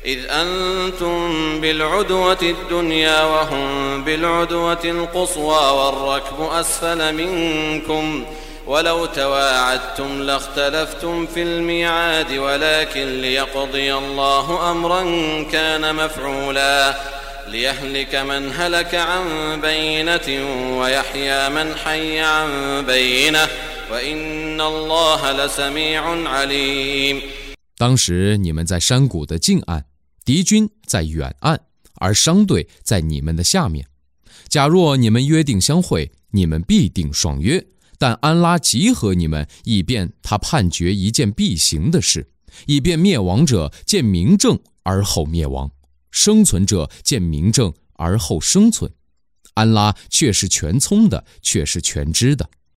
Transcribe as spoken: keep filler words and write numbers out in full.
إذ أنتم بالعدوة الدنيا وهم بالعدوة القصوى والركب أسفل منكم ولو تواعدتم لاختلفتم في الميعاد ولكن ليقضي الله أمرا كان مفعولا ليهلك من هلك عن بينة ويحيى من حي عن بينة وإن الله لسميع عليم。 当时你们在山谷的近岸，敌军在远岸，而商队在你们的下面。假若你们约定相会，你们必定爽约。但安拉集合你们，以便他判决一件必行的事，以便灭亡者见明证而后灭亡，生存者见明证而后生存。安拉却是全聪的，却是全知的。